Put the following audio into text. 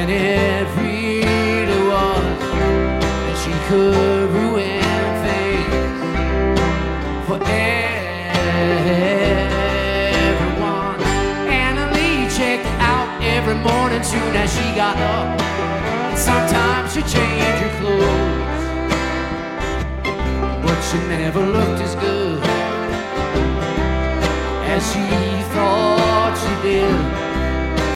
And it really was that she could ruin things for everyone. Anna Lee checked out every morning soon as she got up, and sometimes she changed her clothes, but she never looked as good as she thought she did.